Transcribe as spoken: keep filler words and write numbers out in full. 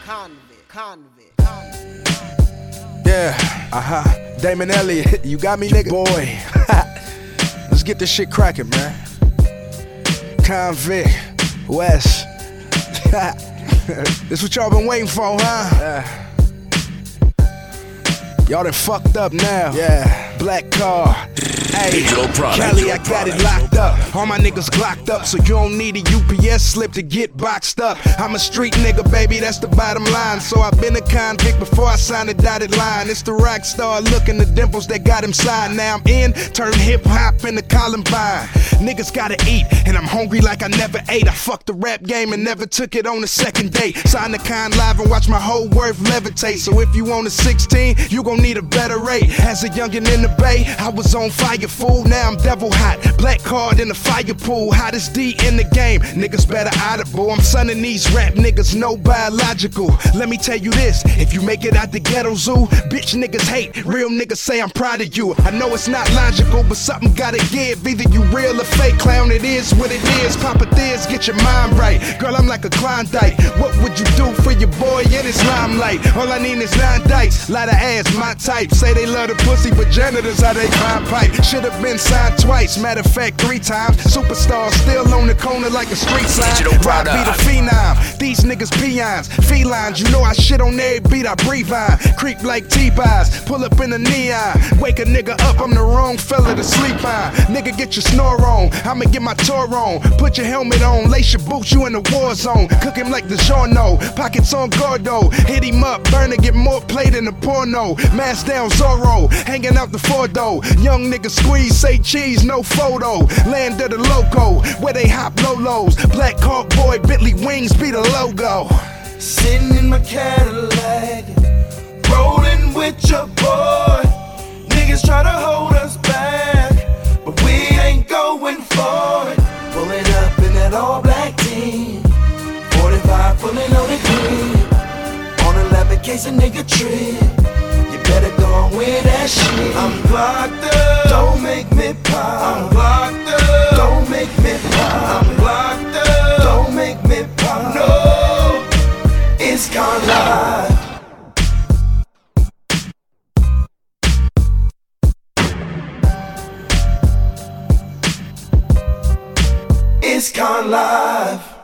Convict, convict, convict. Yeah, uh-huh. Damon Elliott, you got me, nigga? Boy. Let's get this shit cracking, man. Convict, West. This what y'all been waiting for, huh? Yeah. Y'all done fucked up now. Yeah. Black car. Hey, Cali, I got it locked up. All my niggas glocked up, so you don't need a U P S slip to get boxed up. I'm a street nigga, baby, that's the bottom line. So I've been a convict before I signed a dotted line. It's the rock star looking, the dimples that got him signed. Now I'm in, turn hip hop into Columbine. Niggas gotta eat, and I'm hungry like I never ate. I fucked the rap game and never took it on a second date. Signed the con live and watch my whole worth levitate. So if you on a sixteen, you gon' need a better rate. As a youngin' in the Bay, I was on fire, fool. Now I'm devil hot, black card in the fire pool. Hottest D in the game, niggas better audible. I'm sonning these rap niggas, no biological. Let me tell you this, if you make it out the ghetto zoo, bitch niggas hate, real niggas say I'm proud of you. I know it's not logical, but something gotta give. Either you real or fake, clown, it is what it is. Papa Thiz, get your mind right. Girl, I'm like a Klondike. What would you do for your boy in his limelight? All I need is nine dikes, lot of ass, my type. Say they love the pussy, but janitors how they climb pipe. Should've been signed twice, matter of fact three times. Superstar still on the corner like a street sign. Rock be the phenom, these niggas peons, felines. You know I shit on every beat I breathe on. Creep like T-Buys, pull up in the neon. Wake a nigga up, I'm the wrong fella to sleep on. Nigga get your snore on, I'ma get my tour on. Put your helmet on, lace your boots, you in the war zone. Cook him like DiGiorno, pockets on Gordo. Hit him up, burn to get more play than the porno. Mask down Zorro, hanging out the four door. Young niggas squeeze, say cheese, no photo. Land of the loco, where they hop lolos. Black car boy, Bentley wings be the logo. Sitting in my Cadillac, rolling with your boy. Niggas try to hold us back, but we ain't going for it. Pulling up in that all black team, forty-five pulling on the green. On a eleven case a nigga trip. You better go on with that shit. I'm blocked up, don't make me pop. I'm blocked up, don't make me pop. I'm blocked up, don't make me pop. No, it's gone live. It's gone live.